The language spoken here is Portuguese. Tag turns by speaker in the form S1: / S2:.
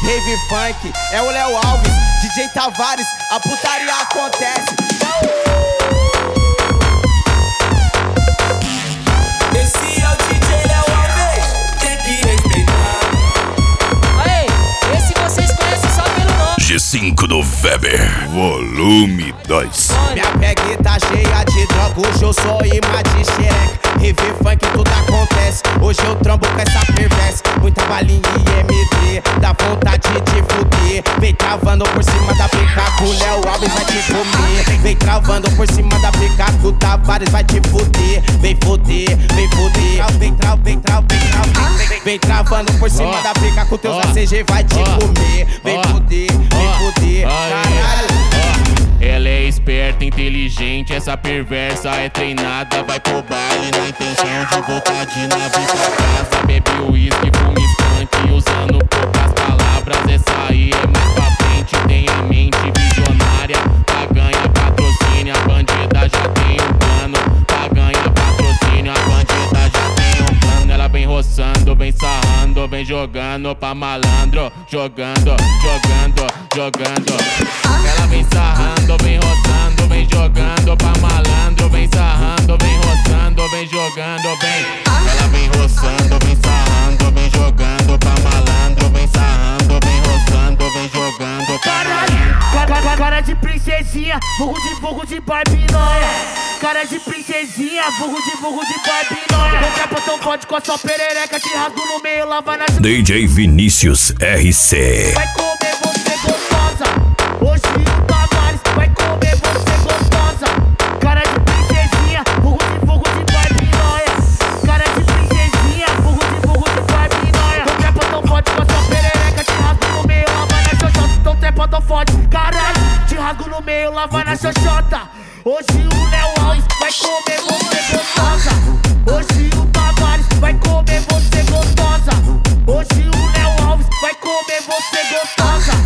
S1: Rave Funk, é o Léo Alves, DJ Tavares, a putaria acontece.
S2: Esse é o DJ Léo Alves, tem que respeitar.
S3: Aê, esse vocês conhecem só pelo nome.
S4: G5 do Weber, volume 2.
S1: Minha bag tá cheia de droga, hoje eu sou imã de xereca. Rave Funk, tudo acontece, hoje eu trambo com essa perversa. Muita balinha e MD, dá vontade de fuder. Vem travando por cima da pica, o Léo Alves vai te comer. Vem travando por cima da pica, o Tavares vai te fuder. Vem fuder, vem fuder. Vem travando por cima da pica, com teus ACG vai te comer. Vem fuder, caralho.
S5: Ela é esperta, inteligente, essa perversa é treinada. Vai pro baile na intenção de voltar de nave pra casa. Bebe uísque, fuma skunk, usando poucas palavras. Essa aí é mais pra frente, tem a mente visionária. Pra ganhar patrocínio, a bandida já tem um plano. Pra ganhar patrocínio, a bandida já tem um plano. Ela vem roçando, vem sarrando, vem jogando pra malandro. Jogando. Ela vem sarrando, vem roçando, vem jogando pra malandro. Vem sarrando, vem roçando, vem jogando, vem. Ela vem roçando, vem sarrando, vem jogando pra malandro. Vem sarrando, vem roçando, vem jogando pra malandro.
S6: Cara de princesinha, vulgo de barbinóia. Cara de princesinha, vulgo de barbinóia. Não trepa tão forte com a sua perereca, te rasgo no meio, lá vai na...
S4: DJ Vinícius RC.
S6: Vai comer você gostosa, hoje o Tavares vai comer você gostosa. Cara de princesinha, vulgo de barbinóia. Cara de princesinha, vulgo de barbinóia. Não trepa tão forte com a sua perereca, te rasgo no meio, lá vai na xoxota. Não trepa tão forte, caralho, te rasgo no meio, lá vai na xoxota. Hoje o Léo Alves vai comer você gostosa. Hoje o Tavares vai comer você gostosa. Hoje o Léo Alves vai comer você gostosa.